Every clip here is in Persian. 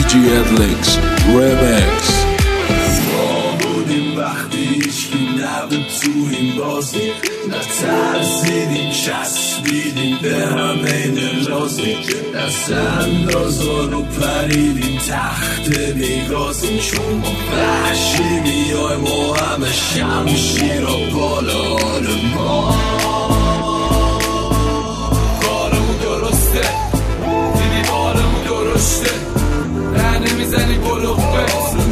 DJ Adlix Remix. ما بودیم وقتی هیچکی نبود تو این بازی، نترسیدیم چسبیدیم به همین لازی، دست اندازا رو پریدیم تحت بیگازی، چون ما وحشی میایم و همه شمشیر و بالا ما کارمون درسته، دیدی بارمون درسته، نه نمیزنی بلوغ بزن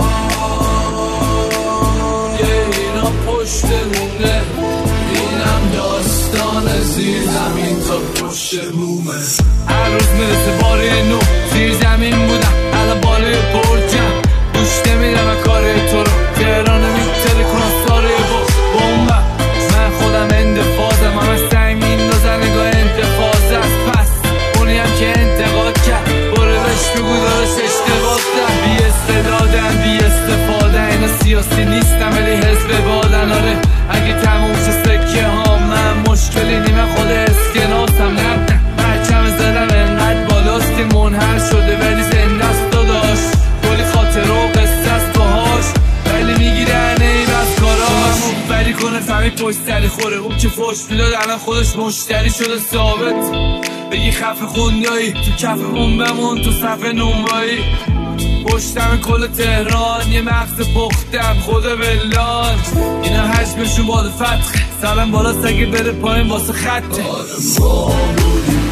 پشتمونه، اینم داستان زیر زمین تا پشت بومه. هر روز میرسه باره نو، زیر زمین بودم الان بالای برجم، گوش نمیدم کار تو رو، تهران میتره کنستاره با بومبم، من خودم اندفاظم، همه سنگ میندازن نگاه انتفاظ است، پس اونی هم که انتقاد کرد برو بهش بگو دارش اشتباه کرد، بی استعدادم بی استفاده، اینا سیاسی نیستم ولی حزب بادن، آره اگه تموم شه سکه ها من مشکلی نیمه خود اسکناسم، نه پرچم زدم انقدر بالاست که منحل شده ولی زنده است داداش، کلی خاطر و قصه است باهاش ولی میگیرن این از کاراش، مفبری کنه فهمی پشت سری خوره، اون که فوش میداد الان خودش مشتری شده ثابت، بگی خفه خوندایی تو کف بمون تو صفحه نونوایی، پشتم کل تهران یه مغز پختم خدا بلان، اینا حجمشون بالا فتخه، سلام بالا سگه بره پایین واسه خطه. ما بودیم